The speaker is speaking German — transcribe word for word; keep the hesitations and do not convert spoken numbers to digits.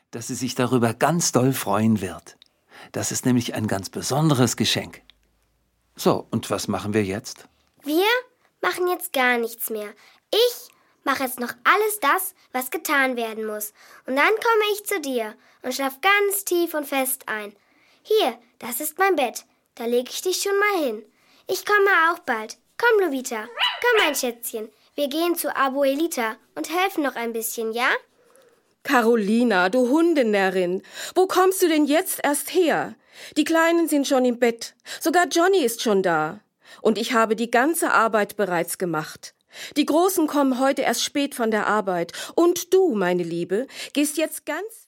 dass sie sich darüber ganz doll freuen wird. Das ist nämlich ein ganz besonderes Geschenk. So, und was machen wir jetzt? Wir machen jetzt gar nichts mehr. Ich mache jetzt noch alles das, was getan werden muss. Und dann komme ich zu dir und schlaf ganz tief und fest ein. Hier, das ist mein Bett. Da lege ich dich schon mal hin. Ich komme auch bald. Komm, Lobita. Komm, mein Schätzchen. Wir gehen zu Abuelita und helfen noch ein bisschen, ja? Carolina, du Hundenärrin, wo kommst du denn jetzt erst her? Die Kleinen sind schon im Bett. Sogar Johnny ist schon da. Und ich habe die ganze Arbeit bereits gemacht. Die Großen kommen heute erst spät von der Arbeit. Und du, meine Liebe, gehst jetzt ganz...